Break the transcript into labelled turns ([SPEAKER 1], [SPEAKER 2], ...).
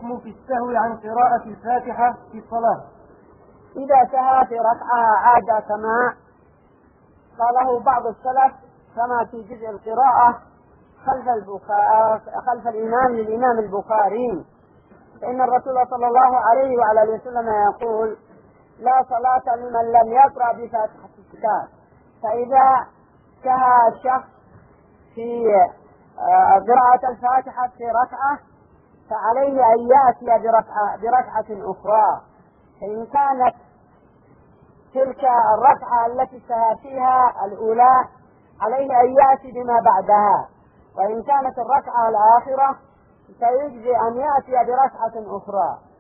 [SPEAKER 1] الحكم في السهو عن قراءة الفاتحة في الصلاة؟
[SPEAKER 2] إذا سهى في ركعة عاد كما قاله بعض السلف كما في جزء القراءة خلف الإمام للإمام البخاري، فإن الرسول صلى الله عليه وعلى اله وسلم يقول: لا صلاة لمن لم يقرأ بفاتحة الكتاب. فإذا سهى الشخص في قراءة الفاتحة في ركعة فعليه أن يأتي بركعة أخرى، فإن كانت تلك الركعة التي سهى فيها الأولى عليه أن يأتي بما بعدها، وإن كانت الركعة الآخرة فيجزي أن يأتي بركعة أخرى.